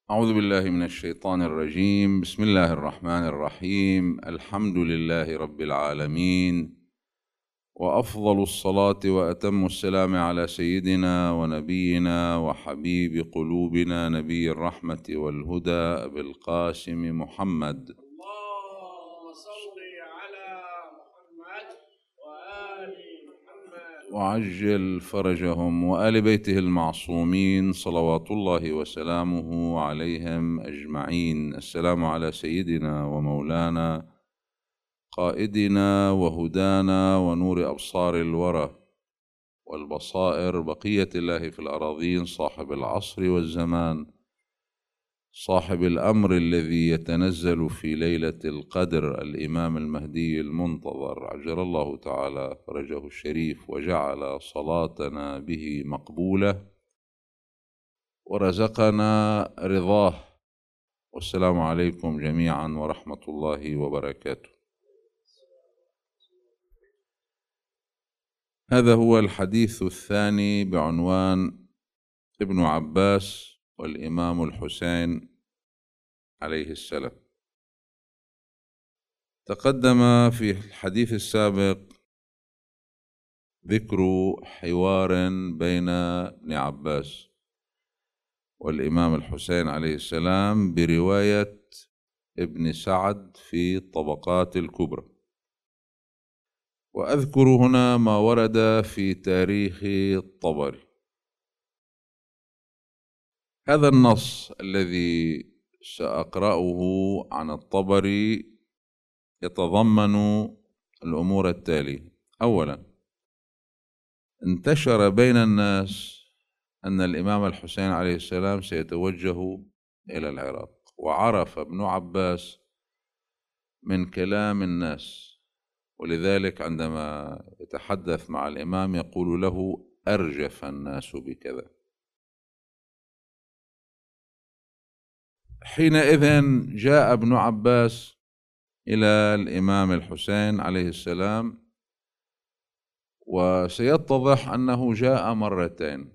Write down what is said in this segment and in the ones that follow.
أعوذ بالله من الشيطان الرجيم. بسم الله الرحمن الرحيم. الحمد لله رب العالمين، وأفضل الصلاة وأتم السلام على سيدنا ونبينا وحبيب قلوبنا نبي الرحمة والهدى أبي القاسم محمد. اللهم صل على محمد وآل محمد وعجل فرجهم وآل بيته المعصومين صلوات الله وسلامه عليهم أجمعين. السلام على سيدنا ومولانا قائدنا وهدانا ونور أبصار الورى والبصائر، بقية الله في الأراضين، صاحب العصر والزمان، صاحب الأمر الذي يتنزل في ليلة القدر، الإمام المهدي المنتظر عجل الله تعالى فرجه الشريف، وجعل صلاتنا به مقبولة ورزقنا رضاه. والسلام عليكم جميعا ورحمة الله وبركاته. هذا هو الحديث الثاني بعنوان ابن عباس والإمام الحسين عليه السلام. تقدم في الحديث السابق ذكر حوار بين ابن عباس والإمام الحسين عليه السلام برواية ابن سعد في الطبقات الكبرى، وأذكر هنا ما ورد في تاريخ الطبري. هذا النص الذي سأقرأه عن الطبري يتضمن الأمور التالية. أولا، انتشر بين الناس أن الإمام الحسين عليه السلام سيتوجه إلى العراق، وعرف ابن عباس من كلام الناس، ولذلك عندما يتحدث مع الإمام يقول له: أرجف الناس بكذا. حينئذ جاء ابن عباس إلى الإمام الحسين عليه السلام، وسيتضح أنه جاء مرتين.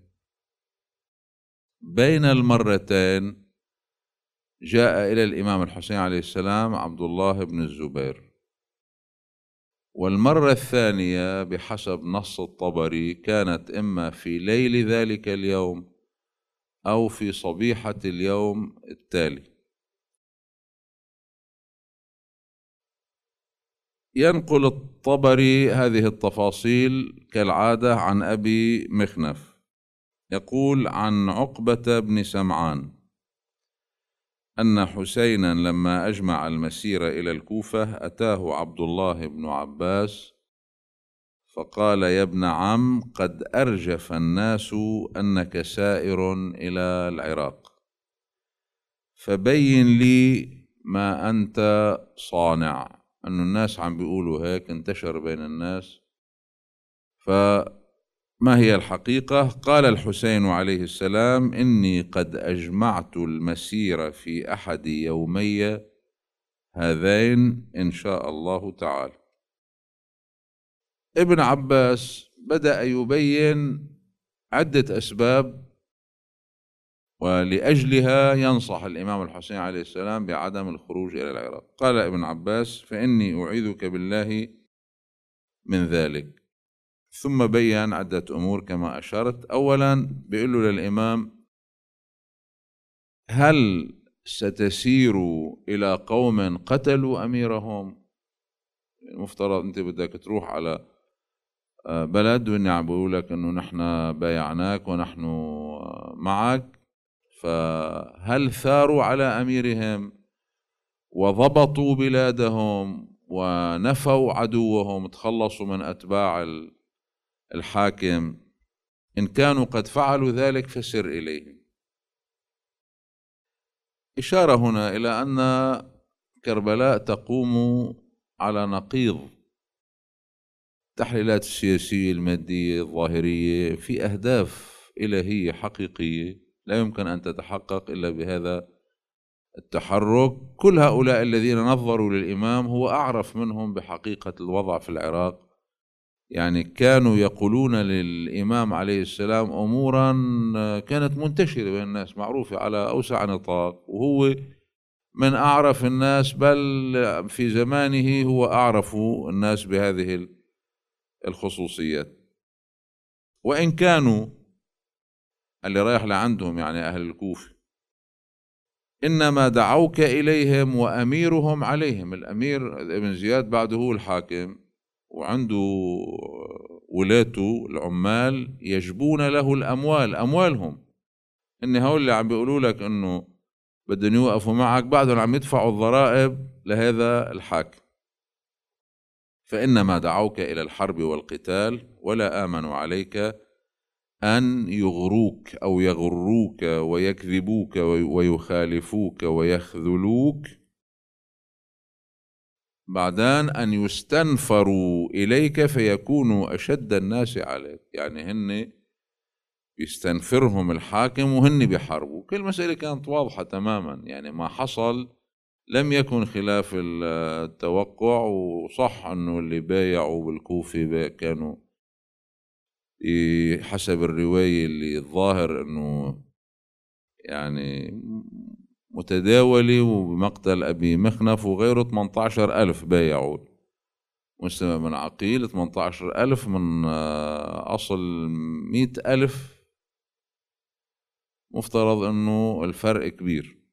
بين المرتين جاء إلى الإمام الحسين عليه السلام عبد الله بن الزبير، والمرة الثانية بحسب نص الطبري كانت إما في ليل ذلك اليوم أو في صبيحة اليوم التالي. ينقل الطبري هذه التفاصيل كالعادة عن أبي مخنف، يقول عن عقبة بن سمعان أن حسينا لما أجمع المسير إلى الكوفة أتاه عبد الله بن عباس فقال: يا ابن عم، قد أرجف الناس أنك سائر إلى العراق، فبين لي ما أنت صانع. أن الناس عم بيقولوا هيك، انتشر بين الناس، فما هي الحقيقة؟ قال الحسين عليه السلام: إني قد أجمعت المسير في أحد يومي هذين إن شاء الله تعالى. ابن عباس بدأ يبين عدة أسباب ولأجلها ينصح الإمام الحسين عليه السلام بعدم الخروج إلى العراق. قال ابن عباس: فإني أعيذك بالله من ذلك. ثم بيّن عدة أمور كما أشرت. أولا بيقول له للإمام: هل ستسير إلى قوم قتلوا أميرهم؟ المفترض أنت بدك تروح على بلد وإني عم بقول لك إنه نحن بايعناك ونحن معك، فهل ثاروا على أميرهم وضبطوا بلادهم ونفوا عدوهم، تخلصوا من أتباع الحاكم؟ إن كانوا قد فعلوا ذلك فسر إليهم. إشارة هنا إلى أن كربلاء تقوم على نقيض التحليلات السياسية المادية الظاهرية في أهداف إلهية حقيقية لا يمكن أن تتحقق إلا بهذا التحرك. كل هؤلاء الذين نظروا للإمام هو أعرف منهم بحقيقة الوضع في العراق، يعني كانوا يقولون للإمام عليه السلام أمورا كانت منتشرة بين الناس، معروفة على أوسع نطاق، وهو من أعرف الناس، بل في زمانه هو أعرف الناس بهذه الخصوصيات. وإن كانوا اللي رايح لعندهم يعني أهل الكوفة إنما دعوك إليهم وأميرهم عليهم. الأمير ابن زياد بعده هو الحاكم، وعنده ولاته العمال يجبون له الأموال، أموالهم، إن هؤلاء اللي عم بيقولوا لك إنه بدهم يوقفوا معك بعدهم عم يدفعوا الضرائب لهذا الحاكم. فإنما دعوك إلى الحرب والقتال ولا آمنوا عليك أن يغروك أو يغروك ويكذبوك ويخالفوك ويخذلوك، بعدين أن يستنفروا إليك فيكونوا أشد الناس عليك. يعني هن يستنفرهم الحاكم وهن بيحاربوا. كل مسألة كانت واضحة تماما، يعني ما حصل لم يكن خلاف التوقع. وصح أنه اللي بايعوا بالكوفة كانوا حسب الرواية اللي الظاهر أنه يعني متداولة، وبمقتل أبي مخنف وغيره 18,000 بايعوا مسلم بن عقيل. 18,000 من أصل 100,000، مفترض أنه الفرق كبير.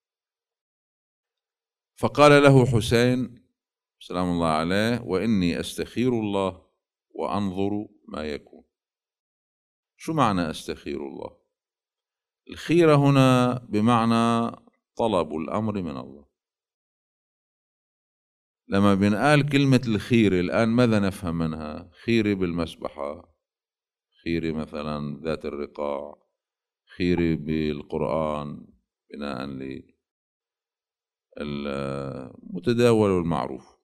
فقال له حسين سلام الله عليه: وإني أستخير الله وأنظر ما يكون. شو معنى أستخير الله؟ الخيرة هنا بمعنى طلب الأمر من الله. لما بنقال كلمة الخيرة الآن ماذا نفهم منها؟ خيرة بالمسبحة، خيرة مثلا ذات الرقاع، خيرة بالقرآن بناء للمتداول والمعروف.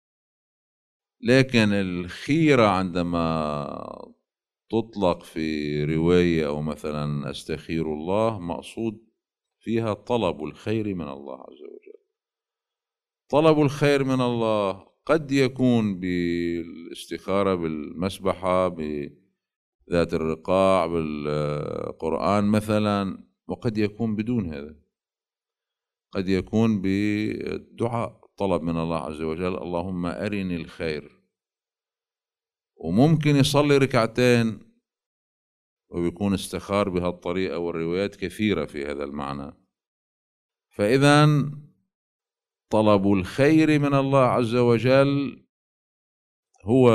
لكن الخيرة عندما تطلق في رواية أو مثلا أستخير الله مقصود فيها طلب الخير من الله عز وجل. طلب الخير من الله قد يكون بالاستخارة بالمسبحة، بذات الرقاع، بالقرآن مثلا، وقد يكون بدون هذا. قد يكون بالدعاء، طلب من الله عز وجل: اللهم أرني الخير. وممكن يصلي ركعتين وبيكون استخار بهالطريقة، والروايات كثيرة في هذا المعنى. فإذا طلب الخير من الله عز وجل هو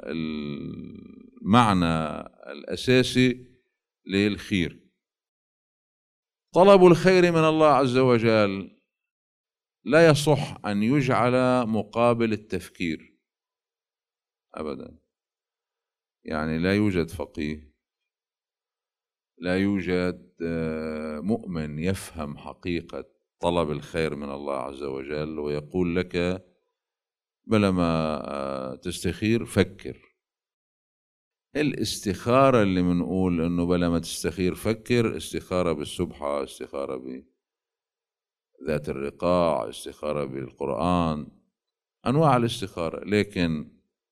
المعنى الأساسي للخير. طلب الخير من الله عز وجل لا يصح أن يجعل مقابل التفكير أبدا. يعني لا يوجد فقيه، لا يوجد مؤمن يفهم حقيقة طلب الخير من الله عز وجل ويقول لك بلا ما تستخير فكر. الاستخارة اللي منقول انه بلا ما تستخير فكر، استخارة بالسبحة، استخارة بذات الرقاع، استخارة بالقرآن، انواع الاستخارة. لكن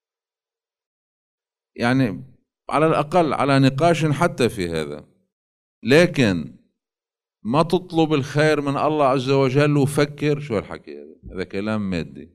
يعني على الاقل على نقاش حتى في هذا، لكن ما تطلب الخير من الله عز وجل وفكر. شو الحكي هذا؟ هذا كلام مادي،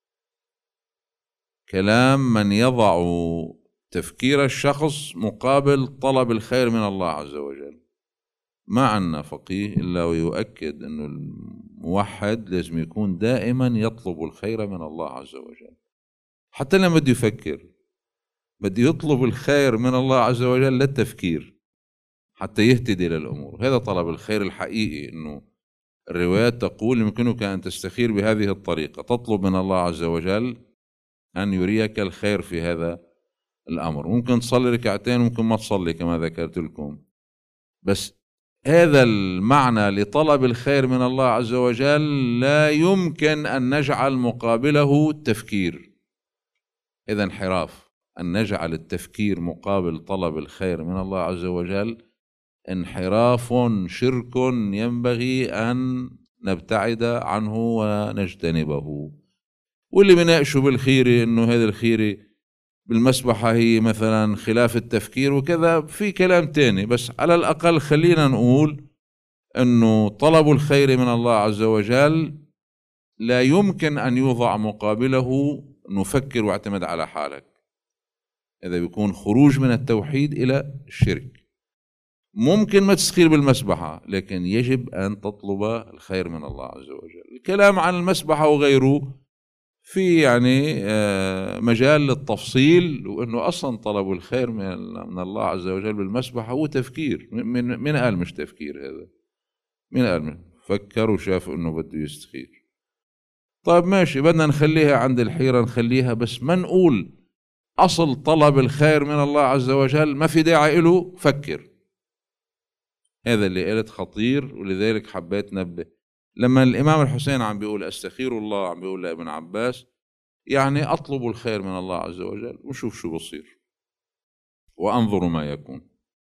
كلام من يضع تفكير الشخص مقابل طلب الخير من الله عز وجل. ما عنا فقيه إلا ويؤكد أنه الموحد لازم يكون دائما يطلب الخير من الله عز وجل. حتى لما بده يفكر بده يطلب الخير من الله عز وجل للتفكير حتى يهتدي للأمور. هذا طلب الخير الحقيقي. أنه الروايات تقول يمكنك أن تستخير بهذه الطريقة، تطلب من الله عز وجل أن يريك الخير في هذا الأمر. ممكن تصلي ركعتين، ممكن ما تصلي كما ذكرت لكم، بس هذا المعنى لطلب الخير من الله عز وجل لا يمكن أن نجعل مقابله التفكير. إذا انحراف أن نجعل التفكير مقابل طلب الخير من الله عز وجل انحراف، شرك ينبغي أن نبتعد عنه ونجتنبه. واللي بناقشه بالخيرة إنه هذه الخيرة بالمسبحة هي مثلا خلاف التفكير وكذا، في كلام تاني، بس على الأقل خلينا نقول أنه طلب الخير من الله عز وجل لا يمكن أن يوضع مقابله نفكر واعتمد على حالك. إذا بيكون خروج من التوحيد إلى الشرك. ممكن ما تستخير بالمسبحة، لكن يجب أن تطلب الخير من الله عز وجل. الكلام عن المسبحة وغيره في يعني مجال للتفصيل، وأنه أصلا طلب الخير من الله عز وجل بالمسبحة هو تفكير. من قال مش تفكير؟ هذا من قال فكر وشاف أنه بده يستخير. طيب ماشي، بدنا نخليها عند الحيرة نخليها، بس ما نقول أصل طلب الخير من الله عز وجل ما في داعي له فكر. هذا اللي قلت خطير، ولذلك حبيت نبه. لما الإمام الحسين عم بيقول أستخير الله، عم بيقول لابن عباس يعني أطلب الخير من الله عز وجل وشوف شو بصير وأنظر ما يكون.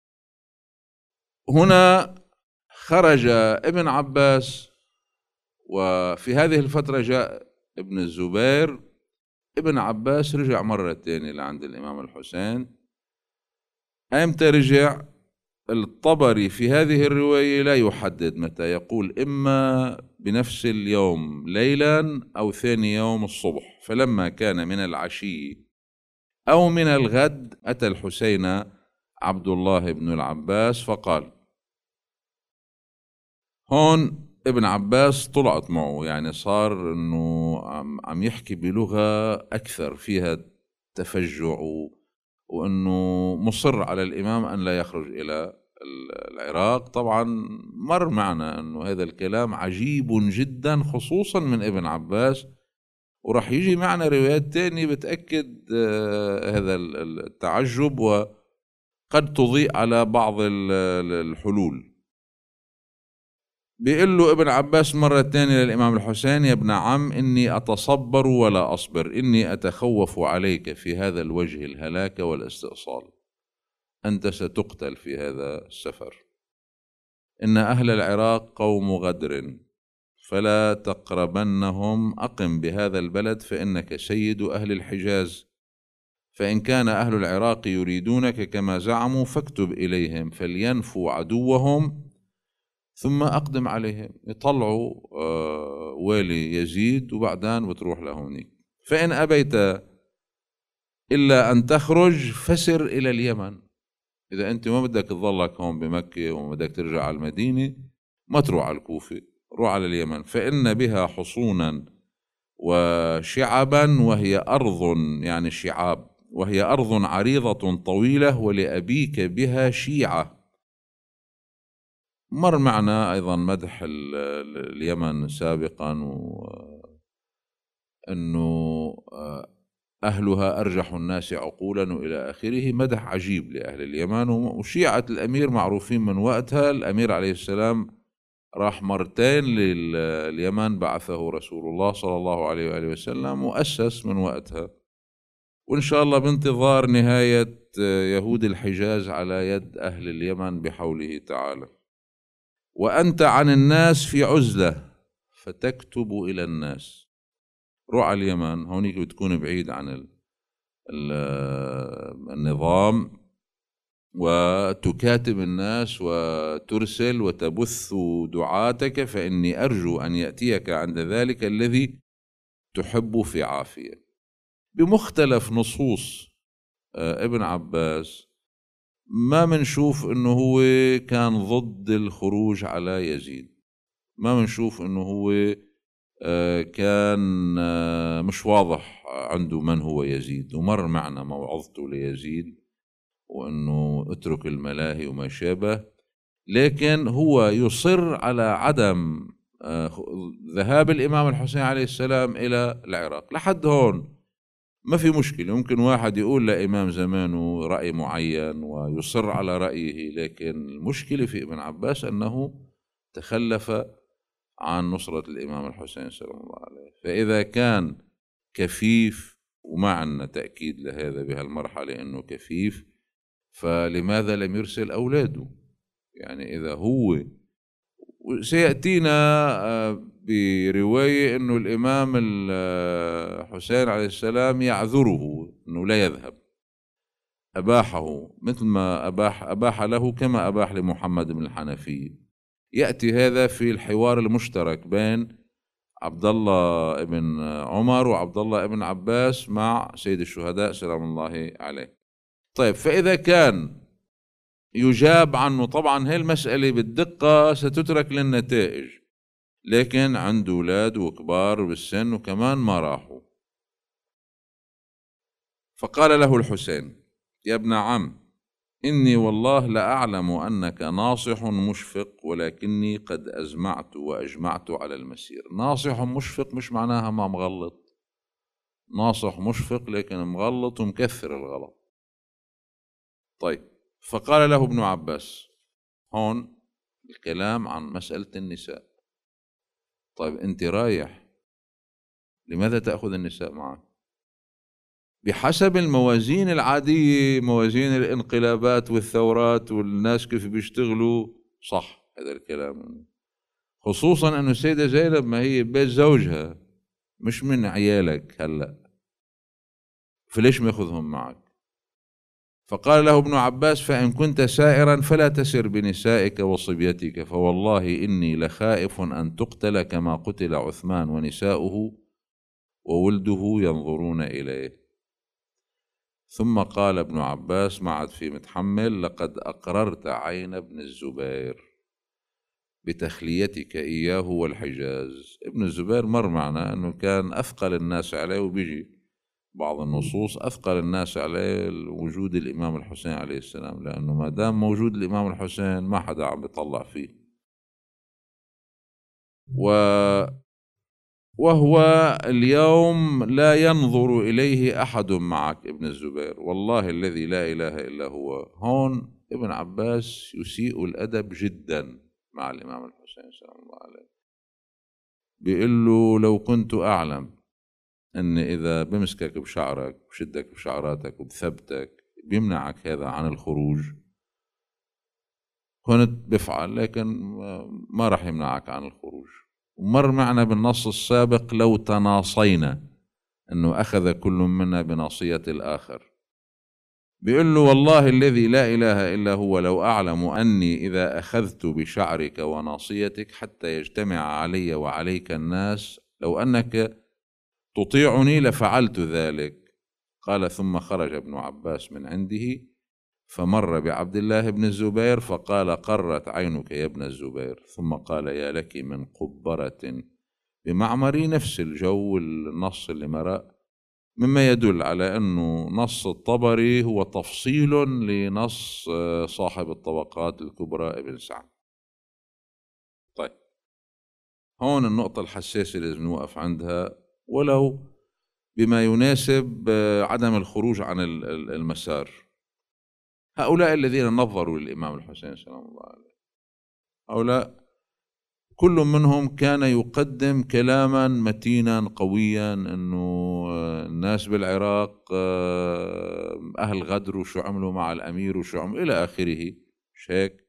هنا خرج ابن عباس، وفي هذه الفترة جاء ابن الزبير. ابن عباس رجع مرة تانية لعند الإمام الحسين. أمتى رجع؟ الطبري في هذه الرواية لا يحدد متى، يقول إما بنفس اليوم ليلا أو ثاني يوم الصبح. فلما كان من العشي أو من الغد أتى الحسين عبد الله بن العباس فقال. هون ابن عباس طلعت معه، يعني صار إنه عم يحكي بلغة أكثر فيها تفجع، وإنه مصر على الإمام أن لا يخرج إلى العراق. طبعا مر معنا أنه هذا الكلام عجيب جدا خصوصا من ابن عباس، ورح يجي معنا روايات تانية بتأكد هذا التعجب، وقد تضيء على بعض الحلول. بيقول له ابن عباس مرة تانية للإمام الحسين: يا ابن عم، إني أتصبر ولا أصبر، إني أتخوف عليك في هذا الوجه الهلاك والاستئصال. أنت ستقتل في هذا السفر. إن أهل العراق قوم غدر، فلا تقربنهم. أقم بهذا البلد فإنك سيد أهل الحجاز، فإن كان أهل العراق يريدونك كما زعموا فاكتب إليهم فلينفوا عدوهم ثم أقدم عليهم. يطلعوا والي يزيد وبعدين بتروح لهونيك. فإن أبيت إلا أن تخرج فسر إلى اليمن. إذا أنت ما بدك تظلك هون بمكة وما بدك ترجع على المدينة، ما تروح على الكوفة، روح على اليمن، فإن بها حصونا وشعبا، وهي أرض يعني شعاب، وهي أرض عريضة طويلة، ولأبيك بها شيعة. مر معنا أيضا مدح اليمن سابقا، وأنه أهلها أرجح الناس عقولا وإلى آخره. مدح عجيب لأهل اليمن. وشيعة الأمير معروفين من وقتها. الأمير عليه السلام راح مرتين لليمن، بعثه رسول الله صلى الله عليه وآله وسلم، وأسس من وقتها. وإن شاء الله بانتظار نهاية يهود الحجاز على يد أهل اليمن بحوله تعالى. وأنت عن الناس في عزلة فتكتب إلى الناس. روح على اليمن، هونيك بتكون بعيد عن النظام، وتكاتب الناس وترسل وتبث دعاتك، فإني أرجو أن يأتيك عند ذلك الذي تحب في عافية. بمختلف نصوص ابن عباس ما منشوف انه هو كان ضد الخروج على يزيد، ما منشوف انه هو كان مش واضح عنده من هو يزيد. ومر معنا موعظته ليزيد وانه اترك الملاهي وما شابه، لكن هو يصر على عدم ذهاب الامام الحسين عليه السلام الى العراق. لحد هون ما في مشكلة. ممكن واحد يقول لإمام زمانه رأي معين ويصر على رأيه، لكن المشكلة في ابن عباس أنه تخلف عن نصرة الإمام الحسين سلام الله عليه. فإذا كان كفيف، وما عندنا تأكيد لهذا بهالمرحلة أنه كفيف، فلماذا لم يرسل أولاده؟ يعني إذا هو، سيأتينا برواية أنه الإمام الحسين عليه السلام يعذره أنه لا يذهب، أباحه مثل ما أباح له كما أباح لمحمد بن الحنفية. يأتي هذا في الحوار المشترك بين عبد الله بن عمر وعبد الله بن عباس مع سيد الشهداء سلام الله عليه. طيب، فإذا كان يجاب عنه، طبعا هي المسألة بالدقة ستترك للنتائج، لكن عنده أولاد وكبار بالسن وكمان ما راحوا. فقال له الحسين: يا ابن عم، إني والله لأعلم أنك ناصح مشفق، ولكني قد أزمعت وأجمعت على المسير. ناصح مشفق مش معناها ما مغلط، ناصح مشفق لكن مغلط ومكثر الغلط. طيب، فقال له ابن عباس، هون الكلام عن مسألة النساء. طيب أنت رايح، لماذا تأخذ النساء معك؟ بحسب الموازين العادية، موازين الانقلابات والثورات والناس كيف بيشتغلوا، صح هذا الكلام، خصوصا أنه السيدة زينب ما هي بيت زوجها مش من عيالك هلأ، فليش ما يأخذهم معك؟ فقال له ابن عباس: فإن كنت سائرا فلا تسر بنسائك وصبيتك، فوالله إني لخائف أن تقتل كما قتل عثمان ونساؤه وولده ينظرون إليه. ثم قال ابن عباس، ما عاد في متحمل: لقد أقررت عين ابن الزبير بتخليتك إياه والحجاز. ابن الزبير مر معنا أنه كان أثقل الناس عليه، وبيجي بعض النصوص أثقل الناس عليه وجود الإمام الحسين عليه السلام، لأنه ما دام موجود الإمام الحسين ما حدا عم بيطلع فيه. وهو اليوم لا ينظر إليه أحد معك ابن الزبير، والله الذي لا إله إلا هو. هون ابن عباس يسيء الأدب جدا مع الإمام الحسين سلام الله عليه، بيقول له: لو كنت أعلم أن إذا بمسكك بشعرك بشدك بشعراتك وبثبتك بيمنعك هذا عن الخروج كنت بفعل، لكن ما راح يمنعك عن الخروج. ومر معنا بالنص السابق: لو تناصينا، أنه أخذ كل منا بناصية الآخر. بيقول له: والله الذي لا إله إلا هو لو أعلم أني إذا أخذت بشعرك وناصيتك حتى يجتمع علي وعليك الناس، لو أنك تطيعني لفعلت ذلك. قال: ثم خرج ابن عباس من عنده فمر بعبد الله بن الزبير فقال: قرت عينك يا ابن الزبير. ثم قال: يا لك من قبرة بمعمر. نفس الجو النص اللي مرأ، مما يدل على أنه نص الطبري هو تفصيل لنص صاحب الطبقات الكبرى ابن سعد. طيب، هون النقطة الحساسة لازم نوقف عندها، ولو بما يناسب عدم الخروج عن المسار. هؤلاء الذين نظروا للإمام الحسين سلام الله عليه، هؤلاء كل منهم كان يقدم كلاما متينا قويا، أنه الناس بالعراق أهل غدر وشو عملوا مع الأمير وشو عملوا إلى آخره، مش هيك؟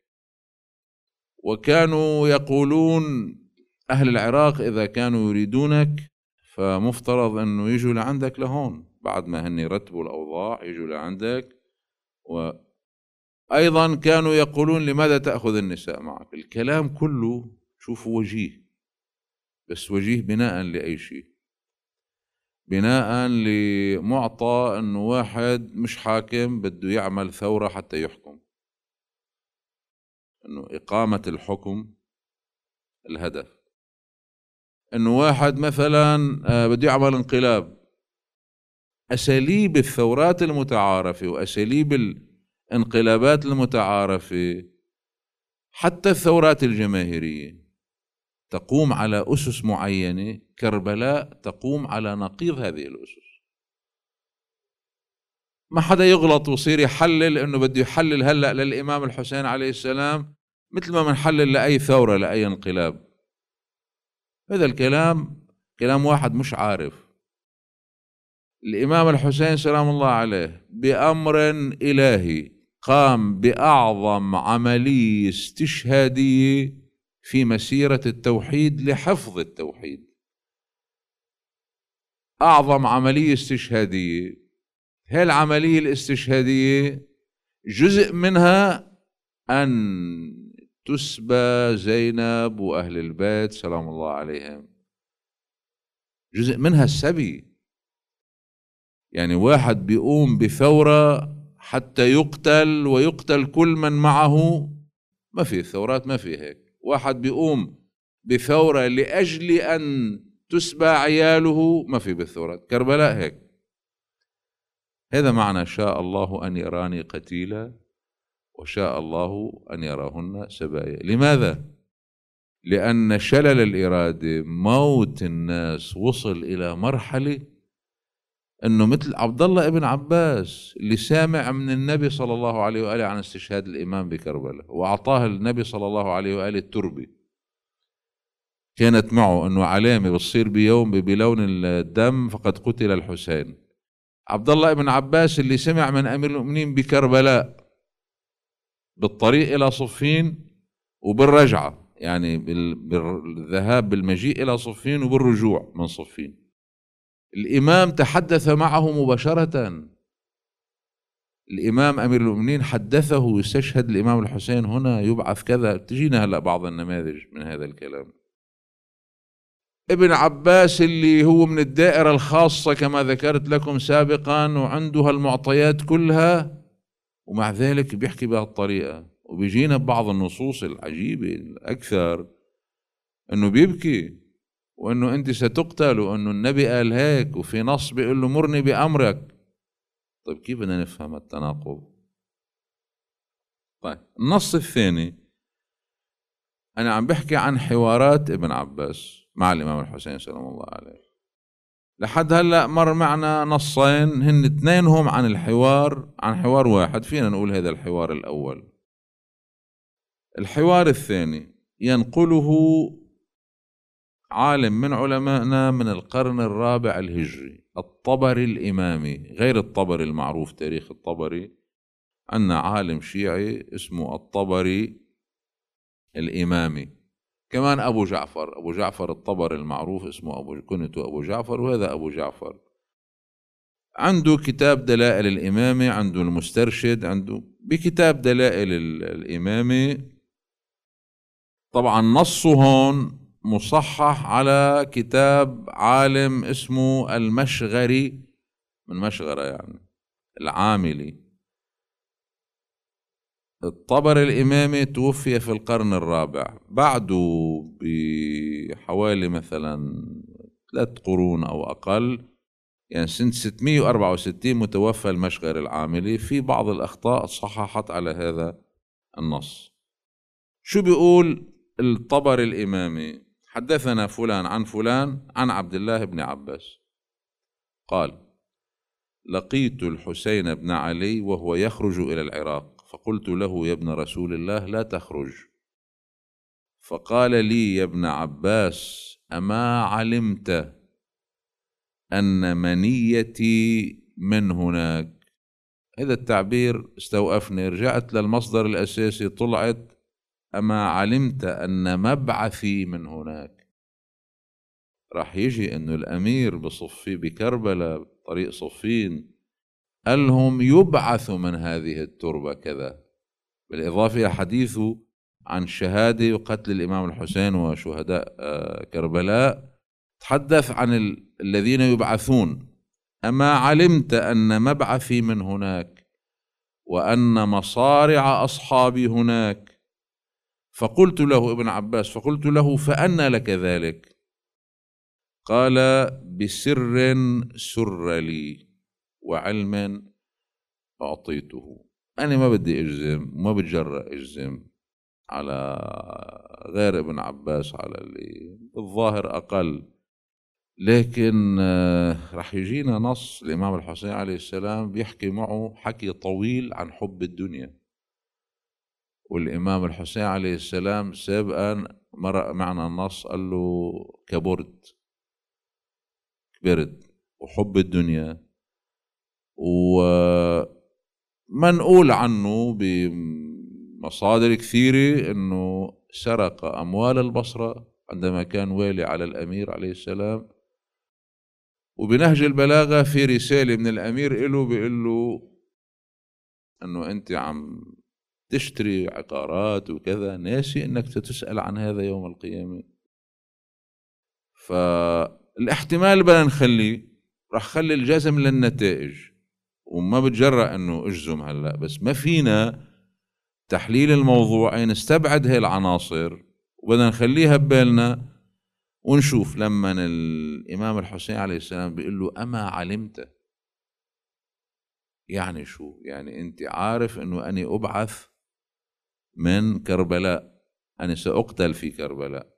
وكانوا يقولون أهل العراق إذا كانوا يريدونك فمفترض أنه يجوا لعندك لهون، بعد ما هن يرتبوا الأوضاع يجوا لعندك. وأيضا كانوا يقولون: لماذا تأخذ النساء معك؟ الكلام كله شوفوا وجيه، بس وجيه بناء لأي شيء؟ بناء لمعطى أنه واحد مش حاكم بده يعمل ثورة حتى يحكم، أنه إقامة الحكم الهدف، أنه واحد مثلا بده يعمل انقلاب. أساليب الثورات المتعارفة وأساليب الانقلابات المتعارفة، حتى الثورات الجماهيرية، تقوم على أسس معينة. كربلاء تقوم على نقيض هذه الأسس. ما حدا يغلط ويصير يحلل أنه بده يحلل هلأ للإمام الحسين عليه السلام مثل ما منحلل لأي ثورة لأي انقلاب. هذا الكلام كلام واحد مش عارف. الإمام الحسين سلام الله عليه بأمر إلهي قام بأعظم عملية استشهادية في مسيرة التوحيد لحفظ التوحيد. أعظم عملية استشهادية هاي العملية الاستشهادية جزء منها أن تسبى زينب وأهل البيت سلام الله عليهم، جزء منها السبي. يعني واحد بيقوم بثورة حتى يقتل ويقتل كل من معه، ما في ثورات، ما في هيك. واحد بيقوم بثورة لأجل أن تسبى عياله، ما في بالثورات. كربلاء هيك. هذا معنى شاء الله أن يراني قتيلا وشاء الله أن يراهن سبايا. لماذا؟ لأن شلل الإرادة، موت الناس، وصل إلى مرحلة أنه مثل عبد الله ابن عباس اللي سامع من النبي صلى الله عليه وآله عن استشهاد الإمام بكربلاء، وأعطاه النبي صلى الله عليه وآله التربة، كانت معه أنه علامة بتصير بيوم بلون الدم فقد قتل الحسين. عبد الله ابن عباس اللي سمع من أمير المؤمنين بكربلاء بالطريق إلى صفين وبالرجعة، يعني بالذهاب بالمجيء إلى صفين وبالرجوع من صفين، الإمام تحدث معه مباشرة. الإمام أمير المؤمنين حدثه يستشهد الإمام الحسين هنا، يبعث كذا. تجينا هلأ بعض النماذج من هذا الكلام. ابن عباس اللي هو من الدائرة الخاصة كما ذكرت لكم سابقا وعنده المعطيات كلها، ومع ذلك بيحكي بهالطريقة. وبيجينا ببعض النصوص العجيبة الأكثر أنه بيبكي، وأنه أنت ستقتل، وأنه النبي قال هيك، وفي نص بيقول له مرني بأمرك. طيب كيف بدنا نفهم التناقض؟ طيب النص الثاني، أنا عم بحكي عن حوارات ابن عباس مع الإمام الحسين سلام الله عليه. لحد هلأ مر معنا نصين، هن اثنينهم عن الحوار، عن حوار واحد فينا نقول هذا الحوار الأول. الحوار الثاني ينقله عالم من علمائنا من القرن الرابع الهجري، الطبري الإمامي، غير الطبري المعروف تاريخ الطبري. عندنا عالم شيعي اسمه الطبري الإمامي، كمان أبو جعفر الطبري المعروف اسمه كنيته أبو جعفر، وهذا أبو جعفر عنده كتاب دلائل الإمامي، عنده المسترشد، عنده بكتاب دلائل الإمامي. طبعا نصه هون مصحح على كتاب عالم اسمه المشغري، من مشغرة يعني العاملي. الطبري الإمامي توفي في القرن الرابع، بعده بحوالي مثلا 3 قرون أو أقل، يعني سنة 664 متوفى المشغري العاملي. في بعض الأخطاء صححت على هذا النص. شو بيقول الطبري الإمامي؟ حدثنا فلان عن فلان عن عبد الله بن عباس قال: لقيت الحسين بن علي وهو يخرج إلى العراق، فقلت له: يا ابن رسول الله لا تخرج. فقال لي: يا ابن عباس، أما علمت أن منيتي من هناك؟ هذا التعبير استوقفني، رجعت للمصدر الأساسي، طلعت: أما علمت أن مبعثي من هناك. راح يجي أنه الأمير بصفي بكربلاء طريق صفين قال لهم يبعث من هذه التربة كذا، بالإضافة إلى حديثه عن شهادة وقتل الإمام الحسين وشهداء كربلاء، تحدث عن الذين يبعثون. أما علمت أن مبعثي من هناك وأن مصارع أصحابي هناك؟ فقلت له ابن عباس، فقلت له: فأنى لك ذلك؟ قال: بسر سر لي وعلم أعطيته. أنا ما بدي أجزم، ما بتجرأ أجزم على غير ابن عباس، على اللي الظاهر أقل، لكن رح يجينا نص الإمام الحسين عليه السلام بيحكي معه حكي طويل عن حب الدنيا، والإمام الحسين عليه السلام سابقا مرق معنا النص قال له: كبرت وحب الدنيا. ومنقول عنه بمصادر كثيرة أنه سرق أموال البصرة عندما كان والي على الأمير عليه السلام، وبنهج البلاغة في رسالة من الأمير إله بيقول له أنه أنت عم تشتري عقارات وكذا، ناسي أنك تسأل عن هذا يوم القيامة. فالاحتمال بدنا نخليه، رح خلي الجزم للنتائج، وما بتجرأ أنه أجزم هلأ، بس ما فينا تحليل الموضوع نستبعد هاي العناصر وبدنا نخليها ببالنا ونشوف. لما الإمام الحسين عليه السلام بيقول له أما علمت، يعني شو؟ يعني أنت عارف أنه أنا أبعث من كربلاء، أنا سأقتل في كربلاء.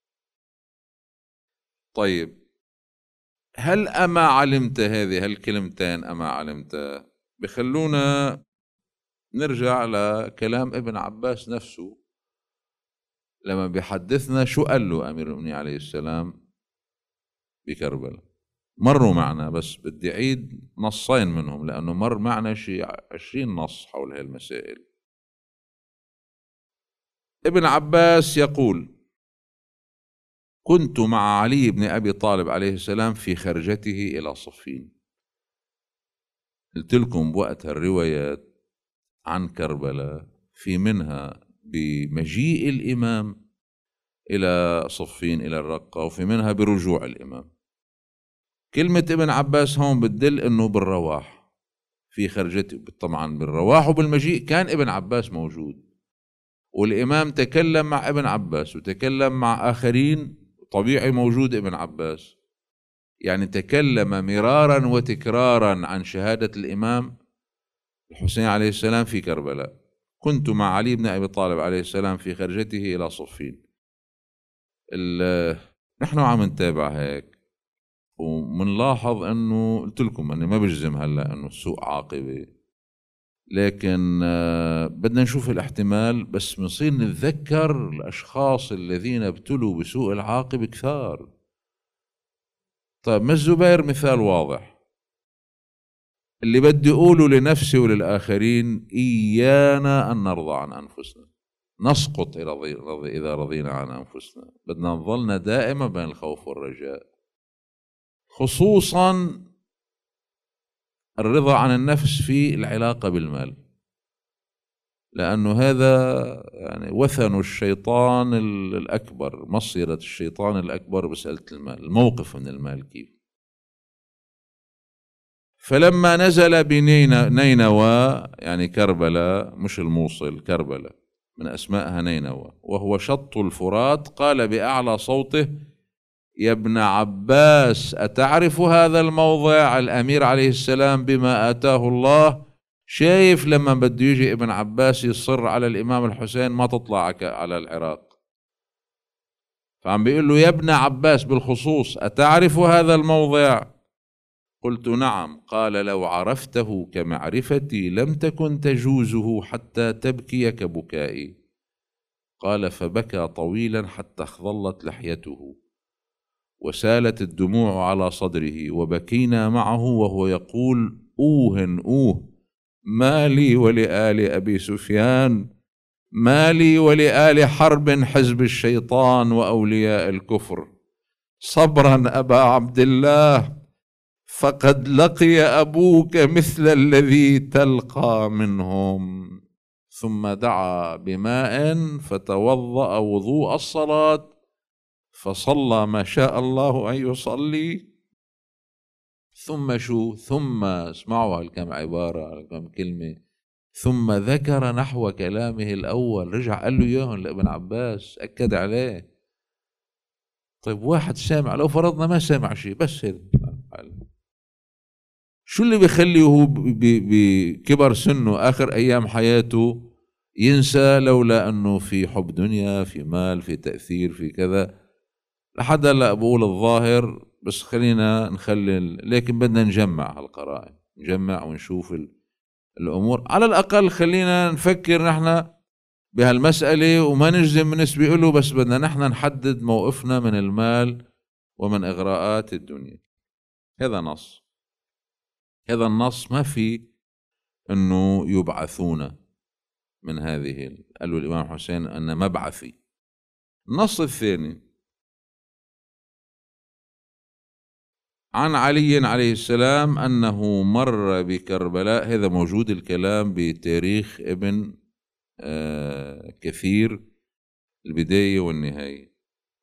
طيب، هل أما علمت هذه هالكلمتين أما علمت بخلونا نرجع لكلام ابن عباس نفسه لما بيحدثنا شو قال له أمير المؤمنين عليه السلام بكربلاء. مروا معنا، بس بدي أعيد نصين منهم لأنه مر معنا شيء 20 نص حول هذه المسائل. ابن عباس يقول: كنت مع علي بن أبي طالب عليه السلام في خرجته إلى صفين. قلت لكم بوقتها الروايات عن كربلاء في منها بمجيء الإمام إلى صفين إلى الرقة، وفي منها برجوع الإمام. كلمة ابن عباس هون بتدل أنه بالرواح في خرجته. طبعا بالرواح وبالمجيء كان ابن عباس موجود، والإمام تكلم مع ابن عباس وتكلم مع آخرين، طبيعي موجود ابن عباس، يعني تكلم مرارا وتكرارا عن شهادة الإمام الحسين عليه السلام في كربلاء. كنت مع علي بن أبي طالب عليه السلام في خرجته إلى صفين. نحن عم نتابع هيك ومنلاحظ أنه قلت لكم أني ما بجزم هلأ أنه السوء عاقبة، لكن بدنا نشوف الاحتمال. بس بنصير نتذكر الأشخاص الذين ابتلوا بسوء العاقبة كثار. طيب، ما الزبير مثال واضح. اللي بدي أقوله لنفسي وللآخرين: إيانا أن نرضى عن أنفسنا، نسقط إذا رضينا عن أنفسنا. بدنا نظلنا دائما بين الخوف والرجاء، خصوصا الرضا عن النفس في العلاقة بالمال، لأنه هذا يعني وثن الشيطان الأكبر، مصيرة الشيطان الأكبر بسألة المال، الموقف من المال كيف. فلما نزل بنينوى، يعني كربلاء مش الموصل، كربلاء من أسمائها نينوى، وهو شط الفرات، قال بأعلى صوته: يا ابن عباس، أتعرف هذا الموضع؟ الأمير عليه السلام بما آتاه الله شايف لما بده يجي ابن عباس يصر على الإمام الحسين ما تطلع على العراق، فعم بيقول له: يا ابن عباس بالخصوص، أتعرف هذا الموضع؟ قلت: نعم. قال: لو عرفته كمعرفتي لم تكن تجوزه حتى تبكي كبكائي. قال: فبكى طويلا حتى اخضلت لحيته وسالت الدموع على صدره، وبكينا معه وهو يقول: أوه أوه، ما لي ولآل أبي سفيان، ما لي ولآل حرب حزب الشيطان وأولياء الكفر، صبرا أبا عبد الله، فقد لقي أبوك مثل الذي تلقى منهم. ثم دعا بماء فتوضأ وضوء الصلاة، فصلى ما شاء الله أن يصلي. ثم شو؟ ثم اسمعوا هالكم عبارة، هالكم كلمة. ثم ذكر نحو كلامه الأول، رجع قال له إياهم لابن عباس، أكد عليه. طيب، واحد سامع، لو فرضنا ما سامع شيء، بس هيك شو اللي بيخليه هو بكبر سنه آخر أيام حياته ينسى؟ لولا أنه في حب دنيا، في مال، في تأثير، في كذا. لحد هلا بقول الظاهر، بس خلينا نخلي لكن بدنا نجمع هالقرائن، نجمع ونشوف الأمور. على الأقل خلينا نفكر نحن بهالمسألة وما نجزم بالنسبة له، بس بدنا نحن نحدد موقفنا من المال ومن إغراءات الدنيا. هذا نص، هذا النص ما في أنه يبعثون من هذه، قال له الإمام حسين أن مبعثي. النص الثاني: عن علي عليه السلام أنه مر بكربلاء. هذا موجود الكلام بتاريخ ابن كثير، البداية والنهاية،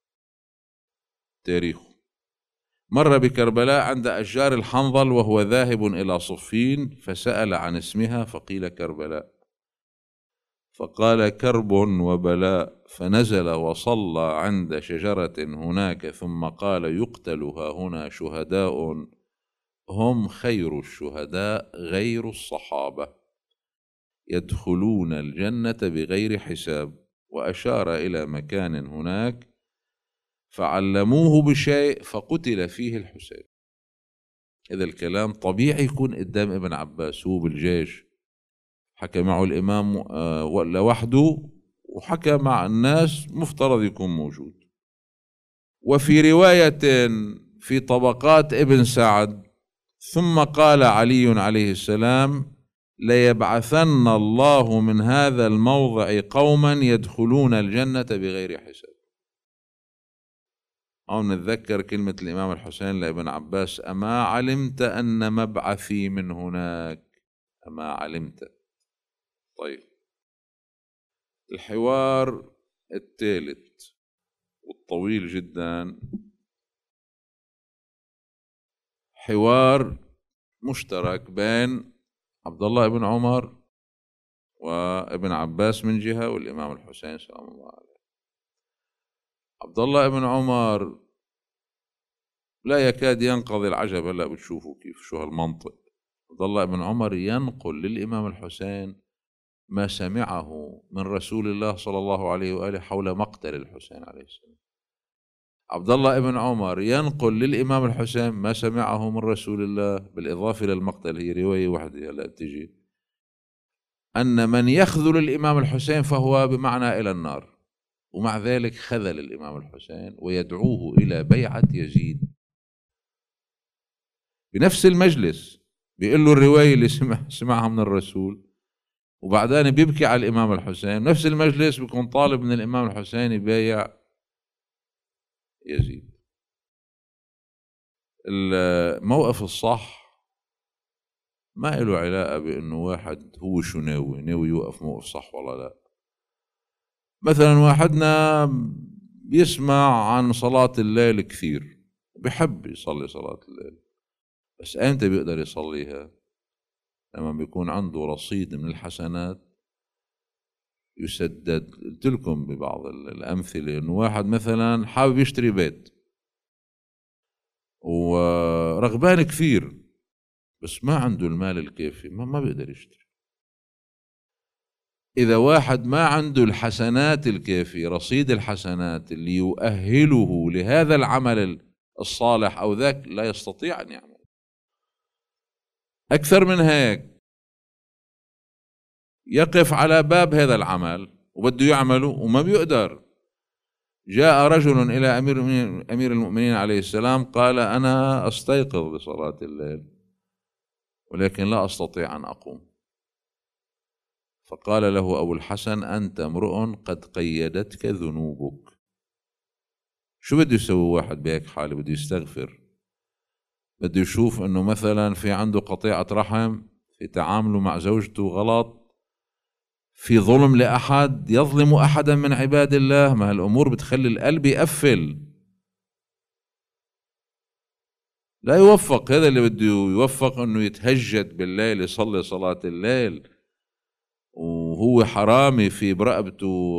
تاريخه. مر بكربلاء عند أشجار الحنظل وهو ذاهب إلى صفين، فسأل عن اسمها فقيل كربلاء، فقال كرب وبلاء، فنزل وصلى عند شجرة هناك، ثم قال يقتل هنا شهداء هم خير الشهداء غير الصحابة يدخلون الجنة بغير حساب، وأشار إلى مكان هناك فعلموه بشيء فقتل فيه الحسين. إذا الكلام طبيعي يكون قدام ابن عباس، هو بالجيش حكى معه الإمام لوحده، وحكى مع الناس مفترض يكون موجود. وفي رواية في طبقات ابن سعد ثم قال علي عليه السلام ليبعثن الله من هذا الموضع قوما يدخلون الجنة بغير حساب. أو نتذكر كلمة الإمام الحسين لابن عباس أما علمت أن مبعثي من هناك، أما علمت. طيب، الحوار الثالث والطويل جدا، حوار مشترك بين عبد الله بن عمر وابن عباس من جهة، والإمام الحسين سلام الله عليه. عبد الله بن عمر لا يكاد ينقضي العجب، هلا بتشوفوا كيف شو هالمنطق. عبد الله بن عمر ينقل للإمام الحسين ما سمعه من رسول الله صلى الله عليه وآله حول مقتل الحسين عليه السلام. عبد الله بن عمر ينقل للإمام الحسين ما سمعه من رسول الله، بالإضافة للمقتل، هي رواية واحدة هلا بتجي، أن من يخذل الإمام الحسين فهو بمعنى إلى النار، ومع ذلك خذل الإمام الحسين ويدعوه إلى بيعة يزيد بنفس المجلس. بيقول له الرواية اللي سمعها من الرسول، وبعدين بيبكي على الإمام الحسين. نفس المجلس بيكون طالب من الإمام الحسين يبايع يزيد. الموقف الصح ما له علاقة بأنه واحد هو شو ناوي يوقف موقف صح ولا لا. مثلا واحدنا بيسمع عن صلاة الليل كثير، بحب يصلي صلاة الليل، بس أمتى بيقدر يصليها؟ لما بيكون عنده رصيد من الحسنات يسدد. قلت لكم ببعض الأمثلة إنه واحد مثلا حابب يشتري بيت ورغبان كثير، بس ما عنده المال الكافي، ما بيقدر يشتري. إذا واحد ما عنده الحسنات الكافية، رصيد الحسنات اللي يؤهله لهذا العمل الصالح أو ذاك، لا يستطيع أن يعمل. أكثر من هيك، يقف على باب هذا العمل وبده يعمله وما بيقدر. جاء رجل إلى أمير المؤمنين عليه السلام قال أنا أستيقظ بصلاة الليل ولكن لا أستطيع أن أقوم. فقال له أبو الحسن أنت امرؤ قد قيدتك ذنوبك. شو بده يسوي واحد بهيك حاله؟ بده يستغفر، بده يشوف أنه مثلا في عنده قطيعة رحم، في تعامله مع زوجته غلط، في ظلم لأحد، يظلم أحدا من عباد الله. ما هالأمور بتخلي القلب يقفل، لا يوفق. هذا اللي بده يوفق أنه يتهجد بالليل، يصلي صلاة الليل وهو حرامي في برقبته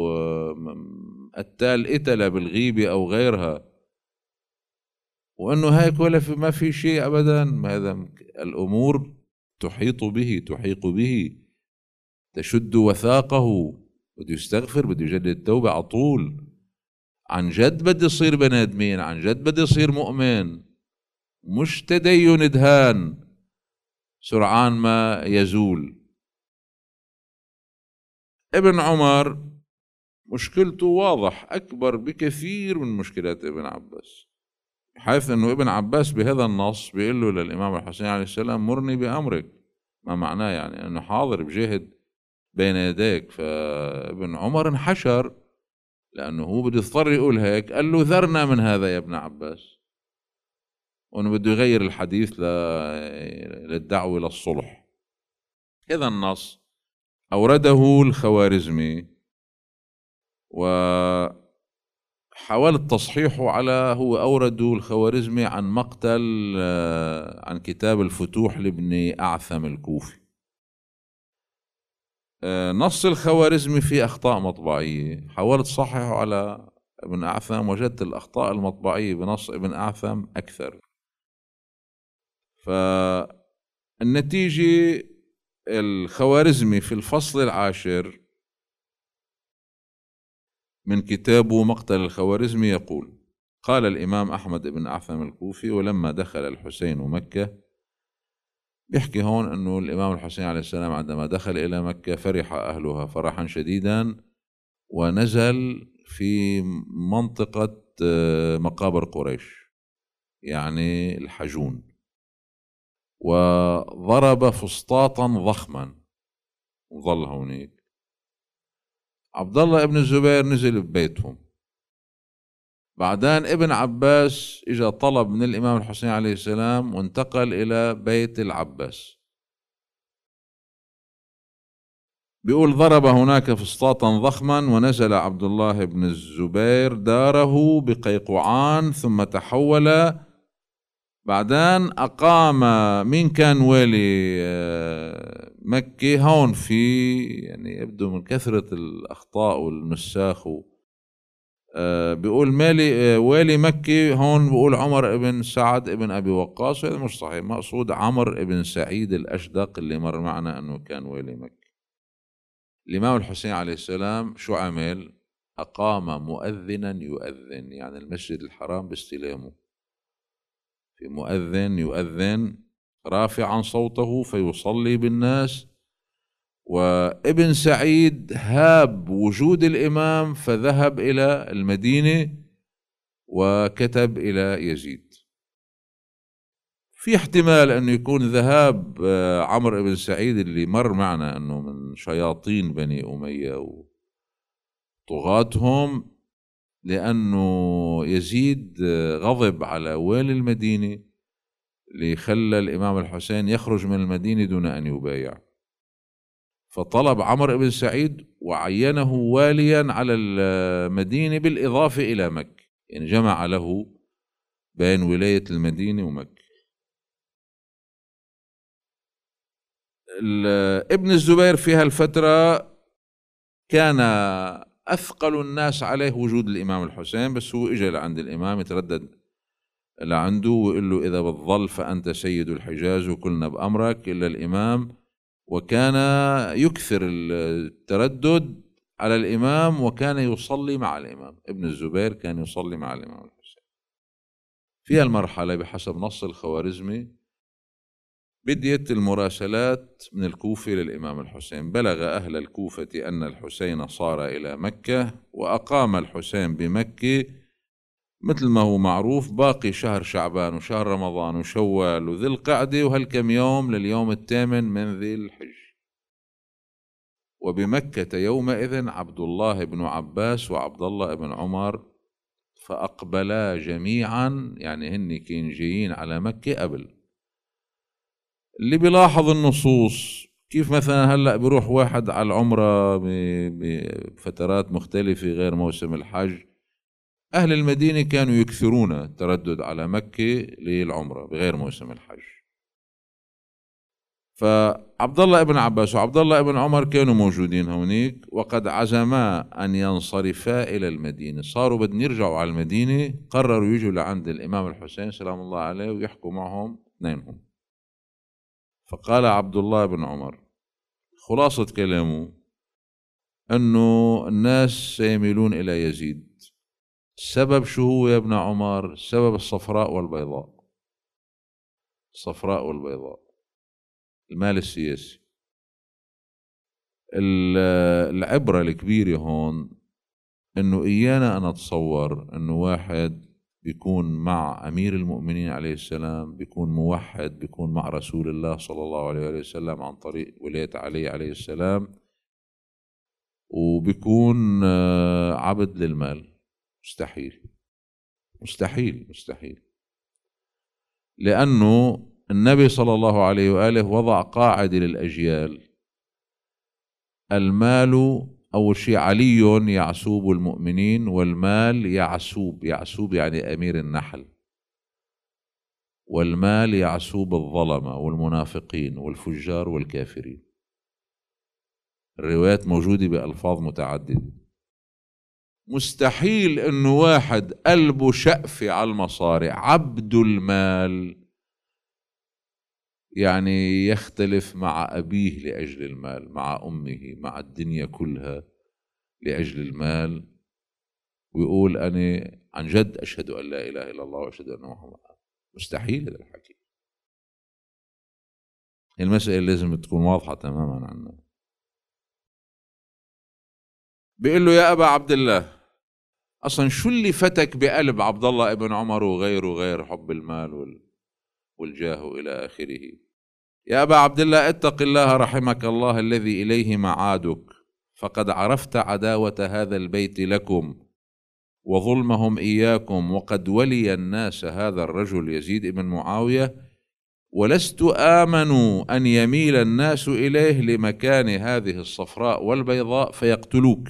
قتال بالغيبة أو غيرها، وأنه هيك ولا ما في شيء أبدا. هذا الأمور تحيط به تشد وثاقه، بده يستغفر، بده يجدد التوبة على طول. عن جد بده يصير بني آدمين، عن جد بده يصير مؤمن، مش تدين دهان سرعان ما يزول. ابن عمر مشكلته واضح أكبر بكثير من مشكلات ابن عباس، حيث أنه ابن عباس بهذا النص بيقول له للإمام الحسين عليه السلام مرني بأمرك، ما معناه يعني أنه حاضر بجهد بين يديك. فابن عمر انحشر لأنه هو بده يضطر يقول هيك. قال له ذرنا من هذا يا ابن عباس، وأنه بده يغير الحديث للدعوة للصلح. هذا النص أورده الخوارزمي، وحاولت تصحيحه هو أورده الخوارزمي عن مقتل عن كتاب الفتوح لابن أعثم الكوفي. نص الخوارزمي فيه أخطاء مطبعية، حاولت صححه على ابن أعثم، وجدت الأخطاء المطبعية بنص ابن أعثم أكثر. فالنتيجة الخوارزمي في الفصل 10 من كتابه مقتل الخوارزمي يقول: قال الإمام أحمد بن أعثم الكوفي: ولما دخل الحسين مكة، بيحكي هون أنه الإمام الحسين عليه السلام عندما دخل إلى مكة فرح أهلها فرحا شديدا، ونزل في منطقة مقابر قريش، يعني الحجون، وضرب فسطاطا ضخما وظل هونيك. عبد الله ابن الزبير نزل ببيتهم. بعدين ابن عباس اجى طلب من الإمام الحسين عليه السلام وانتقل إلى بيت العباس. بيقول: ضرب هناك فسطاطا ضخما، ونزل عبد الله بن الزبير داره بقيقعان، ثم تحول. بعدين أقام مين كان والي مكة هون، في يعني يبدو من كثرة الأخطاء والنساخ، بيقول والي مكة هون، بيقول عمر ابن سعد ابن أبي وقاص. هذا مش صحيح، مقصود عمر ابن سعيد الأشدق اللي مر معنا أنه كان والي مكة. الإمام الحسين عليه السلام شو عمل؟ أقام مؤذنا يؤذن، يعني المسجد الحرام باستلامه، في مؤذن يؤذن رافعا صوته فيصلي بالناس. وابن سعيد هاب وجود الإمام فذهب إلى المدينة وكتب إلى يزيد. في احتمال أنه يكون ذهاب عمرو بن سعيد اللي مر معنا أنه من شياطين بني أمية وطغاتهم، لأنه يزيد غضب على والي المدينة اللي خلى الإمام الحسين يخرج من المدينة دون أن يبايع، فطلب عمرو بن سعيد وعينه واليا على المدينة بالإضافة إلى مكة، يعني جمع له بين ولاية المدينة ومكة. ابن الزبير في هالفترة كان أثقل الناس عليه وجود الإمام الحسين، بس هو إجا لعند الإمام يتردد لعنده ويقول له: إذا بتظل فأنت سيد الحجاز وكلنا بأمرك إلا الإمام. وكان يكثر التردد على الإمام، وكان يصلي مع الإمام. ابن الزبير كان يصلي مع الإمام الحسين. في المرحلة بحسب نص الخوارزمي بديت المراسلات من الكوفة للإمام الحسين. بلغ أهل الكوفة أن الحسين صار إلى مكة، وأقام الحسين بمكة مثل ما هو معروف باقي شهر شعبان وشهر رمضان وشوال وذي القعدة وهالكم يوم لليوم 8 من ذي الحج. وبمكة يومئذ عبد الله بن عباس وعبد الله بن عمر، فأقبلا جميعا، يعني هن كين جايين على مكة قبل. اللي بيلاحظ النصوص كيف مثلا هلأ بيروح واحد على العمرة بفترات مختلفة غير موسم الحج، أهل المدينة كانوا يكثرون التردد على مكة للعمرة بغير موسم الحج. فعبد الله بن عباس وعبد الله بن عمر كانوا موجودين هونيك، وقد عزما أن ينصرفا إلى المدينة. صاروا بدهم يرجعوا على المدينة، قرروا يجوا لعند الإمام الحسين سلام الله عليه ويحكوا معهم اثنينهم. فقال عبد الله بن عمر، خلاصة كلامه أنه الناس سيميلون إلى يزيد. السبب شو هو يا ابن عمر؟ السبب الصفراء والبيضاء. الصفراء والبيضاء، المال السياسي. العبرة الكبيرة هون انه ايانا انا اتصور انه واحد بيكون مع امير المؤمنين عليه السلام، بيكون موحد، بيكون مع رسول الله صلى الله عليه وسلم عن طريق ولاية علي عليه السلام، وبيكون عبد للمال. مستحيل مستحيل مستحيل. لأنه النبي صلى الله عليه وآله وضع قاعدة للأجيال: المال أول شيء علي يعسوب المؤمنين، والمال يعسوب، يعسوب يعني أمير النحل، والمال يعسوب الظلمة والمنافقين والفجار والكافرين. الروايات موجودة بألفاظ متعددة. مستحيل انه واحد قلبه شقفة على المصاري، عبد المال، يعني يختلف مع أبيه لأجل المال، مع أمه، مع الدنيا كلها لأجل المال، ويقول أنا عن جد أشهد أن لا إله إلا الله وأشهد أن محمد. مستحيل هذا الحكي. المسألة لازم تكون واضحة تماما عنا. بيقول له: يا أبا عبد الله، أصلا شو اللي فتك بقلب عبد الله ابن عمر وغيره غير حب المال والجاه إلى آخره؟ يا أبا عبد الله، اتق الله رحمك الله الذي إليه معادك، فقد عرفت عداوة هذا البيت لكم وظلمهم إياكم، وقد ولي الناس هذا الرجل يزيد بن معاوية، ولست آمن أن يميل الناس إليه لمكان هذه الصفراء والبيضاء فيقتلوك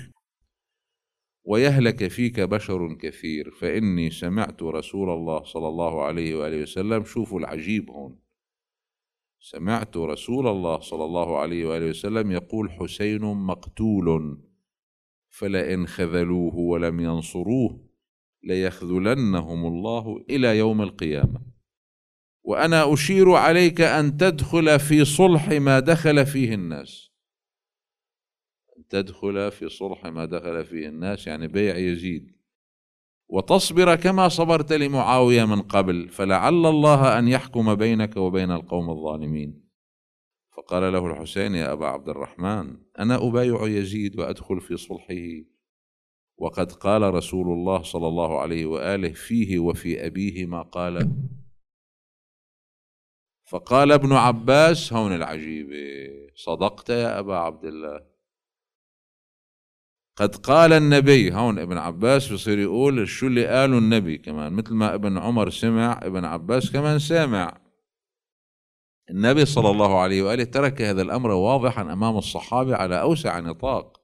ويهلك فيك بشر كثير، فإني سمعت رسول الله صلى الله عليه وآله وسلم، شوفوا العجيب هون، سمعت رسول الله صلى الله عليه وآله وسلم يقول: حسين مقتول، فلئن خذلوه ولم ينصروه ليخذلنهم الله إلى يوم القيامة، وأنا أشير عليك أن تدخل في صلح ما دخل فيه الناس. أن تدخل في صلح ما دخل فيه الناس يعني بيع يزيد، وتصبر كما صبرت لمعاوية من قبل، فلعل الله أن يحكم بينك وبين القوم الظالمين. فقال له الحسين: يا أبا عبد الرحمن، أنا أبايع يزيد وأدخل في صلحه، وقد قال رسول الله صلى الله عليه وآله فيه وفي أبيه ما قال. فقال ابن عباس، هون العجيبة: صدقت يا أبا عبد الله، قد قال النبي. هون ابن عباس بصير يقول شو اللي قاله النبي كمان، مثل ما ابن عمر سمع، ابن عباس كمان سامع. النبي صلى الله عليه وآله ترك هذا الأمر واضحا أمام الصحابة على أوسع نطاق.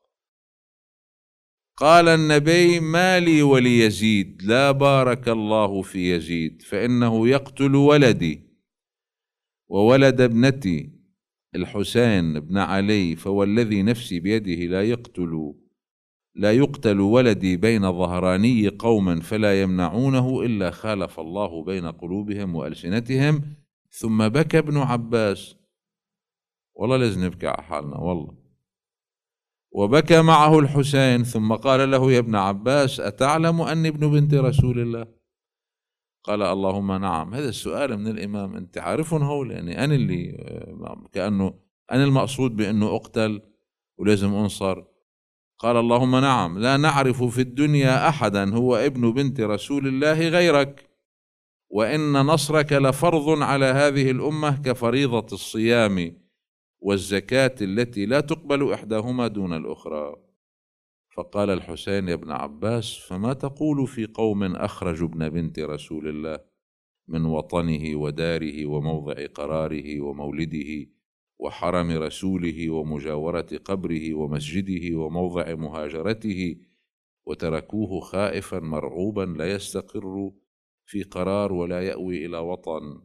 قال النبي: ما لي وليزيد، لا بارك الله في يزيد، فإنه يقتل ولدي وولد ابنتي الحسين بن علي، فوالذي نفسي بيده لا يقتل ولدي بين ظهراني قوم فلا يمنعونه إلا خالف الله بين قلوبهم وألسنتهم. ثم بكى ابن عباس، والله لازم نبكي على حالنا والله، وبكى معه الحسين، ثم قال له: يا ابن عباس، أتعلم أني ابن بنت رسول الله؟ قال: اللهم نعم. هذا السؤال من الإمام، أنت عارفهم هول، يعني أنا اللي كأنه أنا المقصود بأنه أقتل ولازم أنصر. قال: اللهم نعم، لا نعرف في الدنيا أحدا هو ابن بنت رسول الله غيرك، وإن نصرك لفرض على هذه الأمة كفريضة الصيام والزكاة التي لا تقبل إحداهما دون الأخرى. فقال الحسين: يا ابن عباس، فما تقول في قوم أخرجوا ابن بنت رسول الله من وطنه وداره وموضع قراره ومولده وحرم رسوله ومجاورة قبره ومسجده وموضع مهاجرته، وتركوه خائفا مرعوبا لا يستقر في قرار ولا يأوي إلى وطن،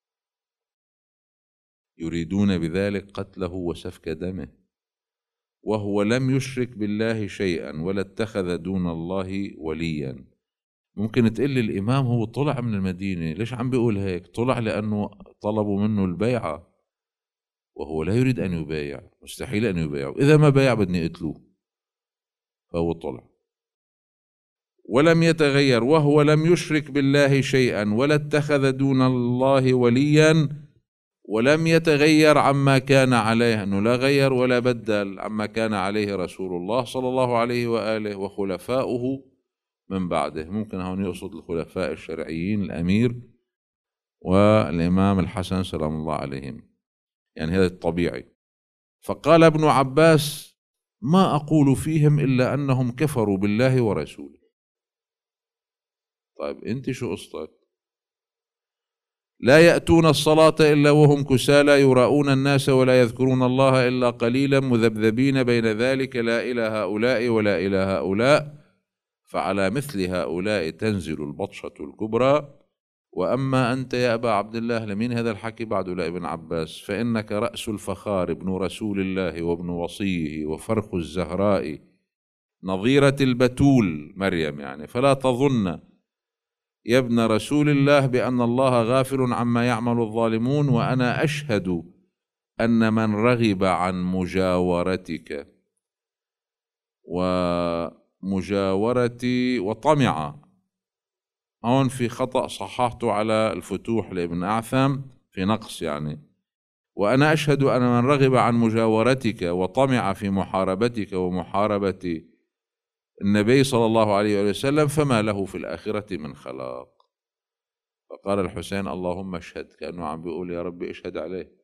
يريدون بذلك قتله وسفك دمه، وهو لم يشرك بالله شيئا ولا اتخذ دون الله وليا. ممكن تقول لي الإمام هو طلع من المدينة، ليش عم بيقول هيك؟ طلع لأنه طلبوا منه البيعة وهو لا يريد أن يبايع، مستحيل أن يبايع، إذا ما بايع بدني أقتلوه، فهو طلع. ولم يتغير، وهو لم يشرك بالله شيئا ولا اتخذ دون الله وليا، ولم يتغير عما كان عليه، أنه لا غير ولا بدل عما كان عليه رسول الله صلى الله عليه وآله وخلفاؤه من بعده. ممكن هون يقصد الخلفاء الشرعيين، الأمير والإمام الحسن سلام الله عليهم، يعني هذا الطبيعي. فقال ابن عباس: ما أقول فيهم إلا أنهم كفروا بالله ورسوله. طيب أنت شو قصتك؟ لا يأتون الصلاة إلا وهم كسالى يراءون الناس ولا يذكرون الله إلا قليلا مذبذبين بين ذلك لا إلى هؤلاء ولا إلى هؤلاء فعلى مثل هؤلاء تنزل البطشة الكبرى. وأما أنت يا أبا عبد الله، لمن هذا الحكي بعد لابن عباس، فإنك رأس الفخار ابن رسول الله وابن وصيه وفرخ الزهراء نظيرة البتول مريم، يعني فلا تظن يا ابن رسول الله بأن الله غافل عما يعمل الظالمون، وأنا أشهد أن من رغب عن مجاورتك ومجاورتي وطمع، هون في خطأ صححته على الفتوح لابن أعثم في نقص يعني، وأنا أشهد أن من رغب عن مجاورتك وطمع في محاربتك ومحاربة النبي صلى الله عليه وسلم فما له في الآخرة من خلاق. فقال الحسين اللهم اشهد، كأنه عم بيقول يا رب اشهد عليه.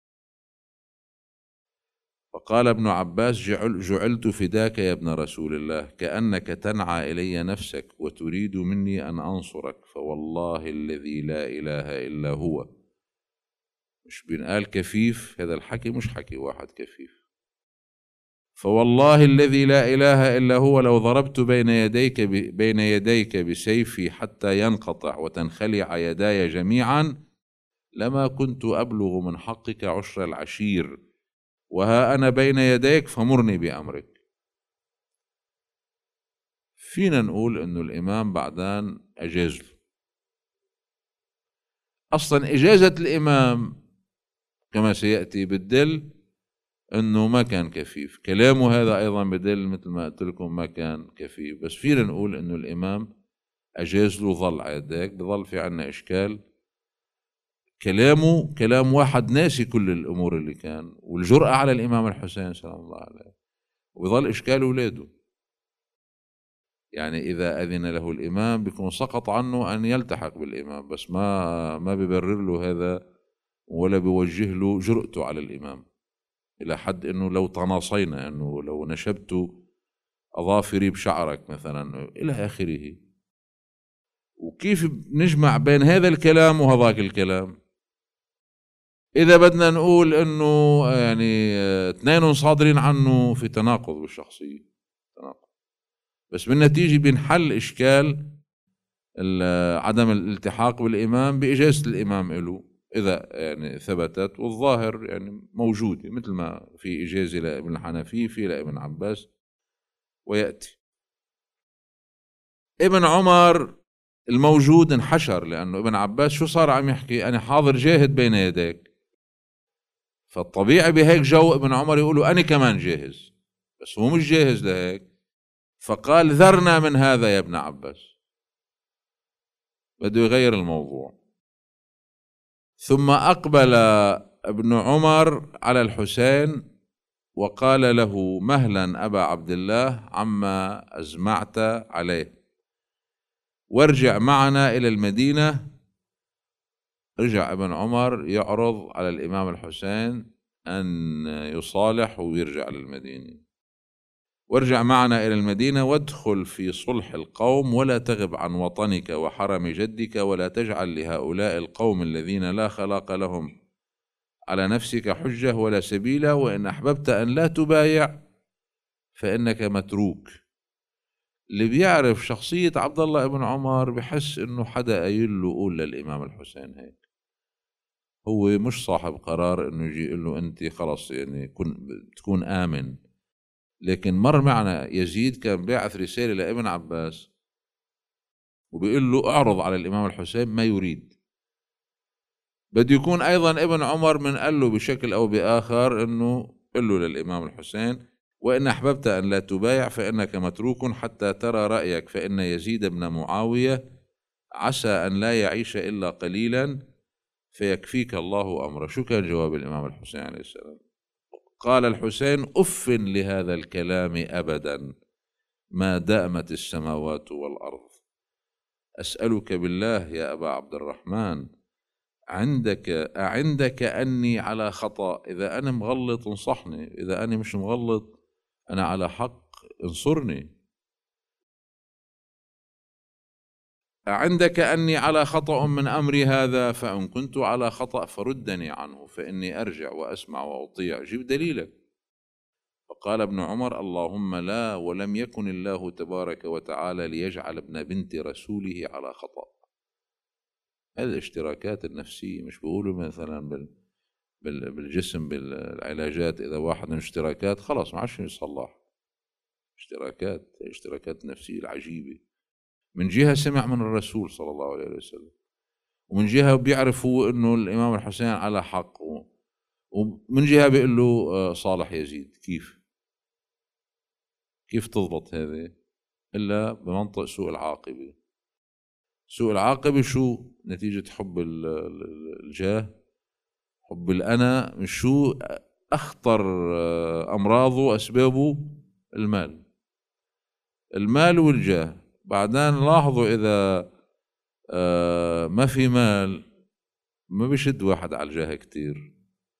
فقال ابن عباس جعلت فداك يا ابن رسول الله، كأنك تنعى إلي نفسك وتريد مني أن أنصرك، فوالله الذي لا إله إلا هو. مش بنقال كفيف، هذا الحكي مش حكي واحد كفيف. فوالله الذي لا إله إلا هو لو ضربت بين يديك بسيفي حتى ينقطع وتنخلع يداي جميعا لما كنت أبلغ من حقك عشر العشير، وها أنا بين يديك فمرني بأمرك. فينا نقول إنه الإمام بعدان أجاز له. أصلا إجازة الإمام كما سيأتي بالدل إنه ما كان كفيف، كلامه هذا أيضا بدل مثل ما قلت لكم ما كان كفيف. بس فينا نقول إنه الإمام أجاز له ظل على يديك، بظل في عنا إشكال. كلامه كلام واحد ناسي كل الأمور اللي كان، والجرأة على الإمام الحسين سلام الله عليه، وبظل إشكال أولاده. يعني إذا أذن له الإمام بيكون سقط عنه أن يلتحق بالإمام، بس ما بيبرر له هذا ولا بيوجه له جرأته على الإمام، إلى حد أنه لو تناصينا، أنه لو نشبت أظافري بشعرك مثلا إلى آخره. وكيف نجمع بين هذا الكلام وهذاك الكلام؟ إذا بدنا نقول أنه يعني اثنين صادرين عنه في تناقض بالشخصية، تناقض. بس بالنتيجة بنحل إشكال عدم الالتحاق بالإمام بإجازة الإمام له إذا يعني ثبتت، والظاهر يعني موجودة مثل ما في إجازة لابن الحنفي في لابن عباس ويأتي. ابن عمر الموجود انحشر، لأنه ابن عباس شو صار عم يحكي؟ أنا حاضر جاهد بين يديك. فالطبيعي بهيك جو ابن عمر يقولوا أنا كمان جاهز، بس هو مش جاهز لهيك. فقال ذرنا من هذا يا ابن عباس، بده يغير الموضوع. ثم أقبل ابن عمر على الحسين وقال له مهلا أبا عبد الله عما أزمعت عليه، وارجع معنا إلى المدينة. رجع ابن عمر يعرض على الإمام الحسين أن يصالح ويرجع للمدينة. وارجع معنا إلى المدينة وادخل في صلح القوم ولا تغب عن وطنك وحرم جدك، ولا تجعل لهؤلاء القوم الذين لا خلاق لهم على نفسك حجة ولا سبيلا، وإن أحببت أن لا تبايع فإنك متروك. اللي بيعرف شخصية عبد الله ابن عمر بحس إنه حدا قايل له قول للإمام الحسين هيك، هو مش صاحب قرار إنه يجي يقول له أنت خلص يعني تكون آمن. لكن مر معنا يزيد كان باعث رسالة لابن عباس وبيقول له اعرض على الإمام الحسين ما يريد. بده يكون أيضا ابن عمر من قال له بشكل أو بآخر إنه قل له للإمام الحسين وإن أحببت أن لا تبايع فإنك متروك حتى ترى رأيك، فإن يزيد بن معاوية عسى أن لا يعيش إلا قليلا فيكفيك الله أمره. شو كان جواب الإمام الحسين عليه السلام؟ قال الحسين أف لهذا الكلام أبدا ما دامت السماوات والأرض. أسألك بالله يا أبا عبد الرحمن أعندك أني على خطأ؟ إذا أنا مغلط انصحني، إذا أنا مش مغلط أنا على حق انصرني. عندك أني على خطأ من أمري هذا، فإن كنت على خطأ فردني عنه فإني أرجع وأسمع وأطيع، جيب دليلك. فقال ابن عمر: اللهم لا، ولم يكن الله تبارك وتعالى ليجعل ابن بنت رسوله على خطأ. هذه الاشتراكات النفسية، مش بيقولوا مثلا بالجسم بالعلاجات إذا واحد من اشتراكات خلاص ما عادش يصلح. اشتراكات نفسية العجيبة. من جهة سمع من الرسول صلى الله عليه وسلم، ومن جهة بيعرفوا إنه الإمام الحسين على حق، ومن جهة بيقول له صالح يزيد. كيف تضبط هذه إلا بمنطق سوء العاقبة؟ سوء العاقبة شو؟ نتيجة حب الجاه، حب الأنا. مش شو أخطر أمراضه وأسبابه؟ المال والجاه. بعدين لاحظوا إذا ما في مال ما بيشد واحد على الجاه كتير.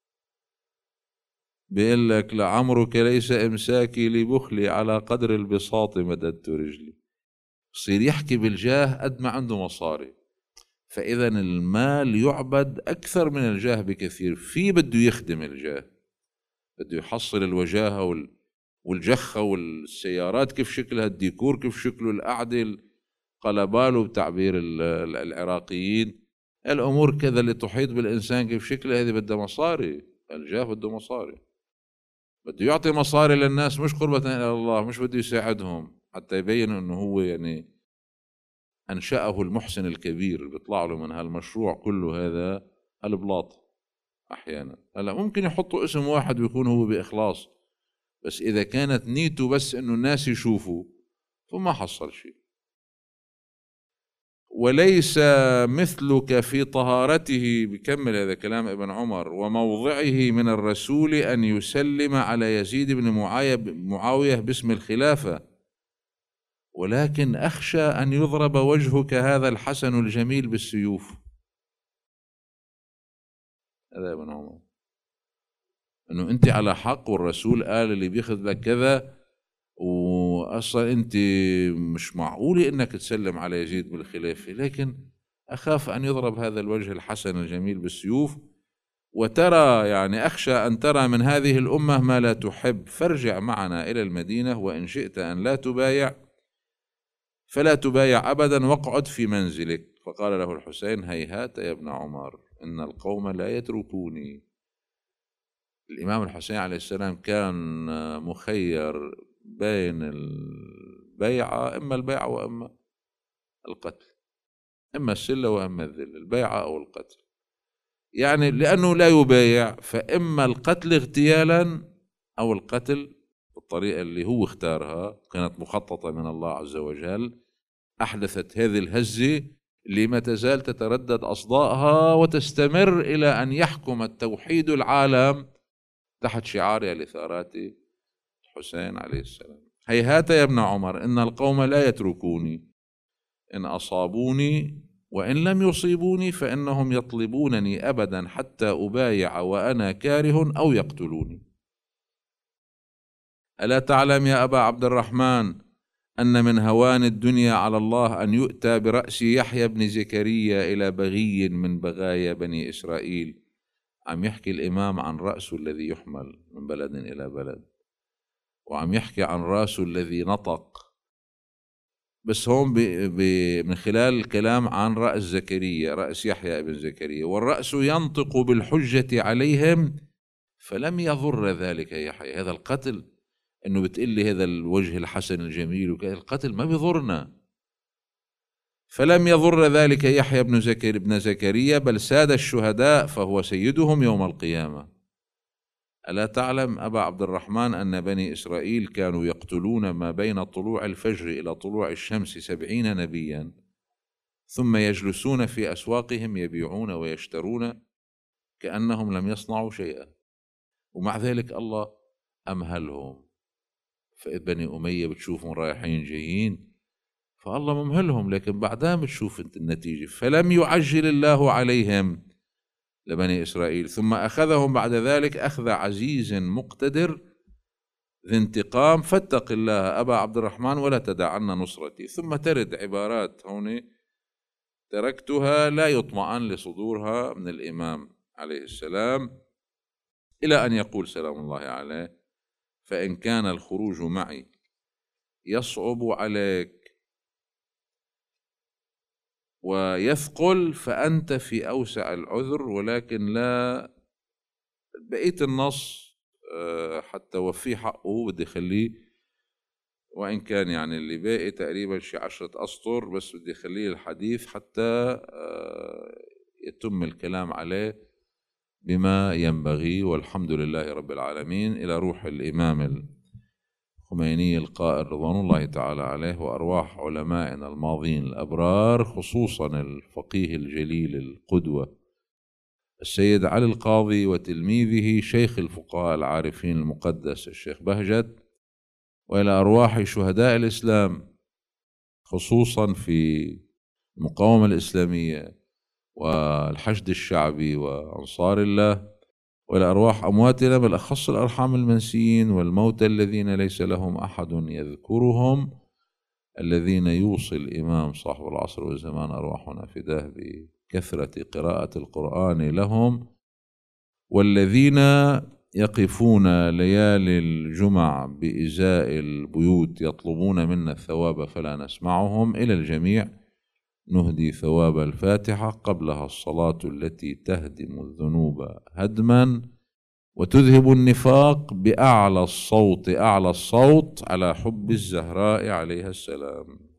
بيقول لك: لعمرك ليس إمساكي لبخلي، على قدر البساط مددت رجلي. يصير يحكي بالجاه قد ما عنده مصاري. فإذا المال يعبد أكثر من الجاه بكثير. بده يخدم الجاه، بده يحصل الوجاهة والجخة والسيارات كيف شكلها، الديكور كيف شكله، القعدة، قلباله بتعبير العراقيين، الأمور كذا اللي تحيط بالإنسان كيف شكلها. هذه بدها مصاري. الجاه بده مصاري، بده يعطي مصاري للناس، مش قربة إلى الله، مش بده يساعدهم حتى يبين أنه هو يعني أنشأه المحسن الكبير اللي بيطلع له من هالمشروع كله هذا البلاط. أحيانا هلا ممكن يحطوا اسم واحد ويكون هو بإخلاص، بس إذا كانت نيته بس إنه الناس يشوفوا فما حصل شيء. وليس مثلك في طهارته، بكمل هذا كلام ابن عمر، وموضعه من الرسول أن يسلم على يزيد بن معاوية باسم الخلافة، ولكن أخشى أن يضرب وجهك هذا الحسن الجميل بالسيوف. هذا ابن عمر، أنه أنت على حق، والرسول قال اللي بياخذ لك كذا، وأصلا أنت مش معقولة أنك تسلم على يزيد بالخلافة، لكن أخاف أن يضرب هذا الوجه الحسن الجميل بالسيوف، وترى يعني أخشى أن ترى من هذه الأمة ما لا تحب، فارجع معنا إلى المدينة، وإن شئت أن لا تبايع فلا تبايع أبدا، واقعد في منزلك. فقال له الحسين: هيهات يا ابن عمر، إن القوم لا يتركوني. الإمام الحسين عليه السلام كان مخير بين البيعة، إما البيعة وإما القتل، إما السلة وإما الذل، البيعة أو القتل. يعني لأنه لا يبايع، فإما القتل اغتيالا أو القتل بالطريقة اللي هو اختارها، كانت مخططة من الله عز وجل، أحدثت هذه الهزة اللي ما تزال تتردد أصداءها وتستمر إلى أن يحكم التوحيد العالم تحت شعار الإثارات الحسين عليه السلام. هيهات يا ابن عمر، إن القوم لا يتركوني، إن أصابوني وإن لم يصيبوني فإنهم يطلبونني أبدا حتى أبايع وأنا كاره أو يقتلوني. ألا تعلم يا أبا عبد الرحمن أن من هوان الدنيا على الله أن يؤتى برأس يحيى بن زكريا إلى بغي من بغايا بني إسرائيل. عم يحكي الإمام عن رأسه الذي يحمل من بلد إلى بلد، وعم يحكي عن رأسه الذي نطق، بس هون من خلال الكلام عن رأس زكريا، رأس يحيى بن زكريا، والرأس ينطق بالحجة عليهم فلم يضر ذلك يحيى. هذا القتل، انه بتقول لي هذا الوجه الحسن الجميل وكذا، القتل ما بيضرنا. فلم يضر ذلك يحيى بن زكريا، بل ساد الشهداء فهو سيدهم يوم القيامة. ألا تعلم أبا عبد الرحمن أن بني إسرائيل كانوا يقتلون ما بين طلوع الفجر إلى طلوع الشمس 70 نبيا، ثم يجلسون في أسواقهم يبيعون ويشترون كأنهم لم يصنعوا شيئا، ومع ذلك الله أمهلهم. فبني أمية بتشوفهم رايحين جايين، فالله ممهلهم، لكن بعدها بتشوف انت النتيجة. فلم يعجل الله عليهم لبني إسرائيل، ثم أخذهم بعد ذلك أخذ عزيز مقتدر ذي انتقام، فاتق الله أبا عبد الرحمن ولا تدعن نصرتي. ثم ترد عبارات هون تركتها لا يطمئن لصدورها من الإمام عليه السلام إلى أن يقول سلام الله عليه: فإن كان الخروج معي يصعب عليك ويثقل فأنت في أوسع العذر، ولكن لا بقية النص حتى وفيه حقه بدي خليه، وإن كان يعني اللي باقي تقريبا شي 10 أسطر، بس بدي خليه الحديث حتى يتم الكلام عليه بما ينبغي. والحمد لله رب العالمين. إلى روح الإمام الخميني القائل رضوان الله تعالى عليه، وأرواح علمائنا الماضين الأبرار، خصوصا الفقيه الجليل القدوة السيد علي القاضي، وتلميذه شيخ الفقهاء العارفين المقدس الشيخ بهجت، وإلى أرواح شهداء الإسلام خصوصا في المقاومة الإسلامية والحشد الشعبي وأنصار الله، وإلى أرواح أمواتنا بالأخص الأرحام المنسيين والموتى الذين ليس لهم أحد يذكرهم، الذين يوصي الإمام صاحب العصر والزمان أرواحنا فداه بكثرة قراءة القرآن لهم، والذين يقفون ليالي الجمع بإزاء البيوت يطلبون منا الثواب فلا نسمعهم. إلى الجميع نهدي ثواب الفاتحة قبلها الصلاة التي تهدم الذنوب هدما وتذهب النفاق بأعلى الصوت على حب الزهراء عليها السلام.